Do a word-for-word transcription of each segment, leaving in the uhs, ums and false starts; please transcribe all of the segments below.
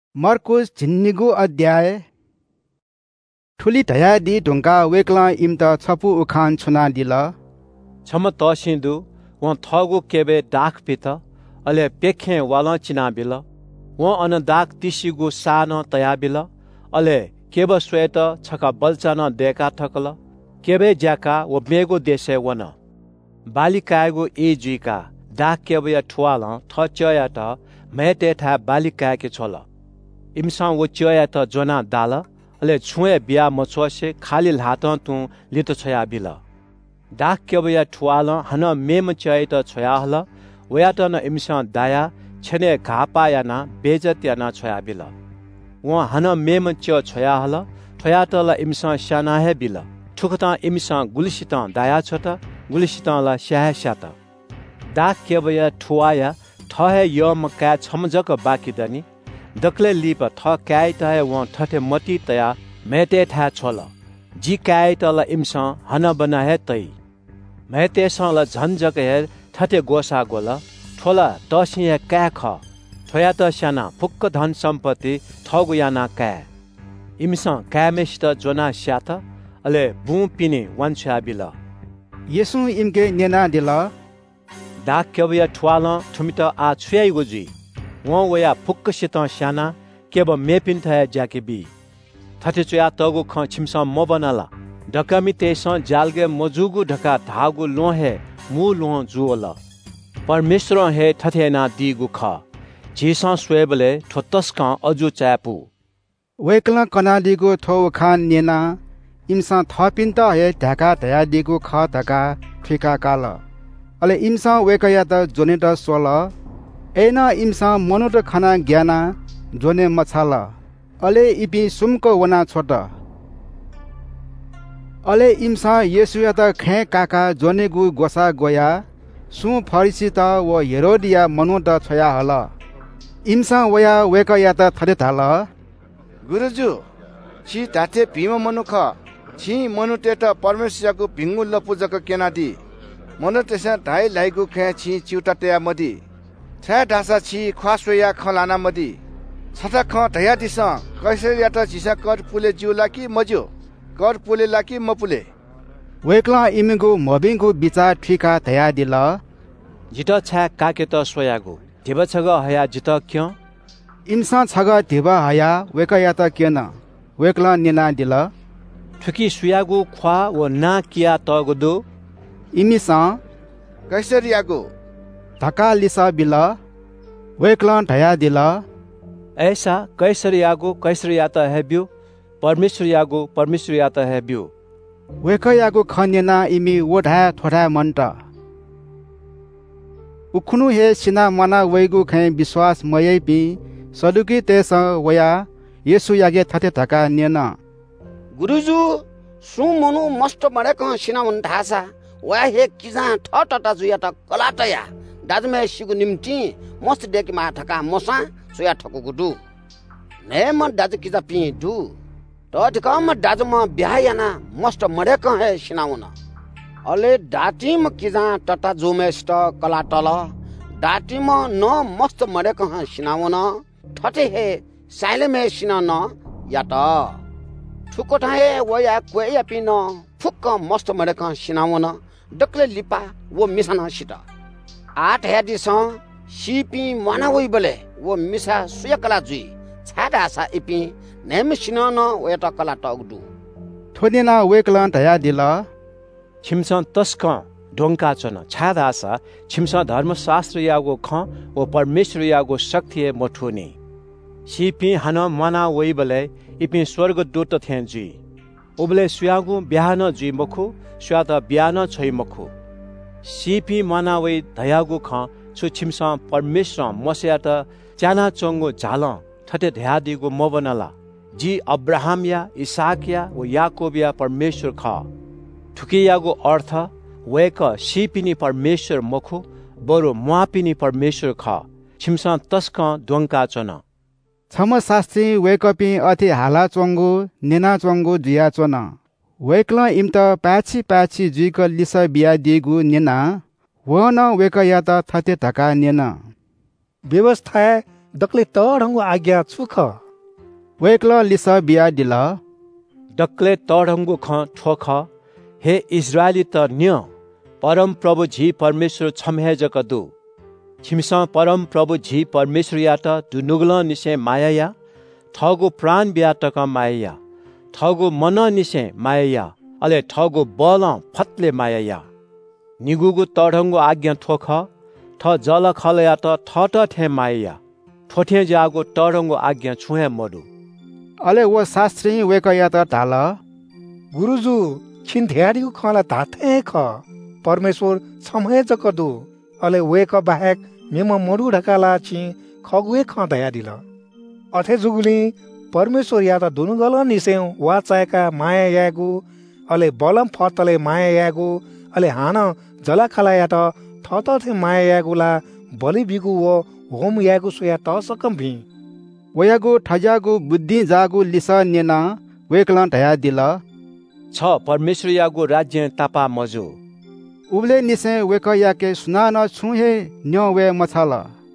मर्कुस झिन्निगु अध्याय ठुली धयादी ढुङ्गा वेक्ला इम्त छपु उखान छुना दिल छम तसिन्दु व थगु केबे डाक पित अले पेखे वाला चिना बिल व अन डाक तिसिगु सान तया बिल अले केब स्वेत छका बल्चन देका ठकल केबे ज्याका व मेगु देशे वन बालिकागु ए जुइका डाक केबे ठुवाल थचया त मेटे था बालिका के छोल इमसा वो चया त जोना दाल अले छुए बिया मछोसे खाली लात तु लितो छया बिल डाक केबया ठुवाल हन मेम चय त छया हल वया त न इमसा दाया छने घापा याना बेजत याना छया बिल व हन मेम च छया हल ठया त ल इमसा शाना हे बिल ठुकता इमसा गुलिसित दाया छत गुलिसित ल स्याह स्यात डाक केबया ठुवाया ठहे यम का छमजक बाकी दनी दक्ले लिप थ काय तय व ठठे मती तया मेटे था छोल जी काय तल इमस हन बना है तई मेटे सल झन्जक हे ठठे गोसा गोल ठोला तसिए का ख ठोया त साना फुक्क धन सम्पत्ति थगु याना का इमस कामेष्ट जोना स्यात अले बु पिने वन्छा बिल येसु इमके नेना दिल डाक केबया ठुवाल ठुमित आ छुयाइ गोजी वहाँ वया फुक्क सित स्याना केब मेपिन थया जाके बी थटे चुया तगु ख छिमसा म बनाला ढकामी तेस जालगे मजुगु ढका धागु लोहे मु लो जुल परमेश्वर हे थथे ना दिगु ख जेसा स्वेबले ठोतस्का अजु चापु वेक्ला कनादिगु थो खान नेना इमसा थपिन त हे ढका धया दिगु ख धका ठिका काल अले इमसा वेकया त जोनेट सोल एना इमसा मनोट खाना ज्ञाना जोने मछाला अले इपि सुमक वना छोट अले इमसा येसुया त खे काका जोनेगु गोसा गोया सु फरिसी त व हेरोदिया मनोट छया हल इमसा वया वेकया त थरे थाल गुरुजु छि ताते भीम मनुख छि मनुटे त परमेश्वरको भिंगु लपुजक केनादी मनुटेसा धाइ लाइगु खे छि चिउटाटेया मदी छा ढासा छि ख्वासोया खलाना मदी छटा ख धया दिस कैसे यात झिसा कर पुले जिउला कि मज्यो कर पुले ला कि मपुले वेक्ला इमिगु मबिंगु बिचा ठिका धया दिल जित छा काके त सोयागु देव छग हया जित क्य इमसा छग देव हया वेकया त केन वेक्ला नेना दिल ठुकी सुयागु ख्वा व ना किया तगदु इमिसा कैसरियागु धक्का लिसा बिल वेक्ला धया दिल ऐसा कैसरियागु कैसरियात हेब्यु परमेश्वरियागु परमेश्वरियात हेब्यु वेकयागु खनेना इमि वढा थोडा मन्ट उखुनु हे सिना मना वैगु खे विश्वास मयै पि सदुकी तेस वया येसु यागे थते धक्का नेना गुरुजु सु मनु मस्त मडे क सिना मन ढासा वा हे किजा ठटटा जुया त कलाटया दाजमे सिगु निम्ति मस्त डेकी मा ठका मसा सोया ठको गुडु ने म दाज किजा पि दु त ठकम दाज म बिहायना मस्त मडे क हे सिनाउन अले दाटी म किजा टटा जोमेस्ट कलाटल दाटी म न मस्त मडे क ह सिनाउन ठटे हे साइले मे सिनान या त ठुकोटा हे वया कोया पिन फुक्क मस्त मडे क सिनाउन डक्ले लिपा वो मिसन सिट आठ हेदिस सिपि मना वइ बले वो मिसा सुयकला जुई छाडा आशा इपि नेम सिनन वेट कला टगदु थोनेना वेक्ला धया दिल छिमसा तस्क ढोंका चन छाडा आशा छिमसा धर्मशास्त्र यागो ख व परमेश्वर यागो शक्ति मठुनी सिपि हन मना वइ बले इपि स्वर्ग दूत थेन जी उबले सुयागु बिहान जी मखु स्वा त बिहान छै मखु सिपि मनावै धयागु ख छु छिमसा परमेश्वर मस्या त च्याना चंगो झाल ठटे ध्यादिगु म बनला जी अब्राहम या इसाक या व याकोब या परमेश्वर ख ठुकियागु अर्थ वेक सिपिनी परमेश्वर मखु बरु मुआपिनी परमेश्वर ख छिमसा तस्क द्वंका चन छम शास्त्री वेकपि अथि हाला चंगु नेना चंगु जुया चन वेक्ला इम्त पाछि पाछि जुइक लिस बिया दिगु नेना वन वेकया त थते धका नेना व्यवस्था दक्ले तढंगु आज्ञा छुख वेक्ल लिस बिया दिल डक्ले तढङ्गु ख ठोख हे इजरायली त न्य परम प्रभु झी परमेश्वर छम्हे जकदु छिमस परम प्रभु झी परमेश्वर यात दुनुगल निसे माया ठगु प्राण ब्याटक माया ठगु मन निसे माया अले ठगु बल फत्ले माया निगुगु तढङ्गु आज्ञा ठोख ठ जल खलया त ठट ठे माया ठोठे जागु तढङ्गु आज्ञा छुहे मरु अले वो शास्त्री वेकया त ढाल गुरुजु छिन ध्यारीको खला धाथे ख परमेश्वर छम्हे जकदु अले वेक बाहेक मेम मरु ढकाला छि खगुए ख दया दिल अथे जुगुली परमेश्वर या त दुनुगल निसे वा चायका माया यागु अले बलम फतले माया यागु अले हान जला खला या त थत थे माया यागुला बलि बिगु वो होम यागु सोया त सकम भी वयागु ठजागु बुद्धि जागु लिस नेना वेकला ढया दिल छ परमेश्वर यागु राज्य तापा मजु उबले निसे वेकया के सुना न छुहे न्यो वे मछाल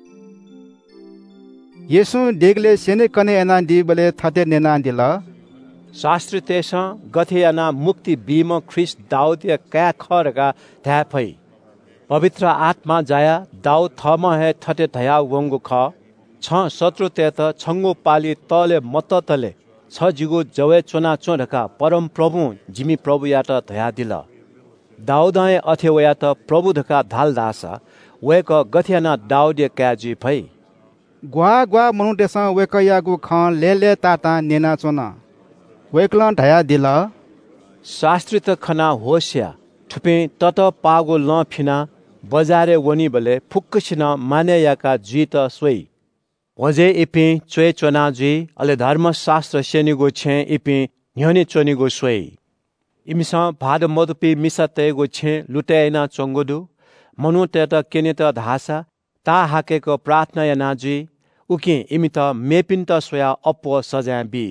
येसु देगले सेने कने एना दि बले थते नेना दिल शास्त्र तेस गथेयाना मुक्ति बीम ख्रिस्ट दाउद या क्या खरगा ध्या फै पवित्र आत्मा जाया दाउद थम हे थते धया वंगु ख छ शत्रु ते त छंगो पाली तले मत तले छ जिगु जवे चोना चोढका परम प्रभु जिमी प्रभु यात धया दिल दाउदाय अथे वया त प्रभु धका धाल दासा वेक गथेयाना दाउद या क्या जी फै ग्वा ग्वा मनुटेस वेकयागु ख लेले ताता नेना चोना वेकला ढया दिल शास्त्री त खना होस्या ठुपे तत पागो ल फिना बजारे वनी बले फुक्कसिन माने याका जीत सोई वजे इपि चोय चोना जी अले धर्मशास्त्र सेनिगो छे इपि न्यने चोनिगो सोई इमिसा भाद मदपि मिसतेगो छे लुटेना चंगोदु मनु तेत केनेत धासा ता हाकेको प्रार्थना या नाजी उकि इमित मेपिन्त सोया अपो सजा बी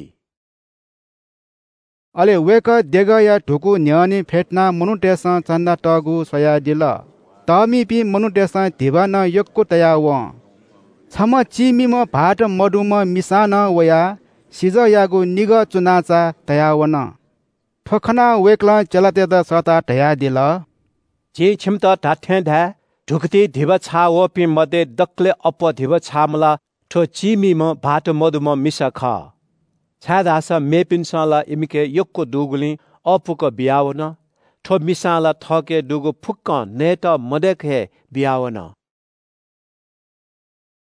अले वेक देग या ढुकु न्यानी फेटना मनुटेस चन्दा टगु सोया दिल तमी पि मनुटेस दिवा न यक्को तया व छम चिमिम भाट मडुम मिसान वया सिज यागु निग चुनाचा तया वन ठखना वेकला चलते द सता तया दिल जे छिमत ढाठे धा ढुकती धिव छा व पि मदे दक्ले अप धिव छामला ठो चिमिम भाट मडुम मिसा ख छादास मेपिनसला इमिके यक्को दुगुली अपुक बियावन ठो मिसाला थके दुगु फुक्क नेट मदेखे बियावन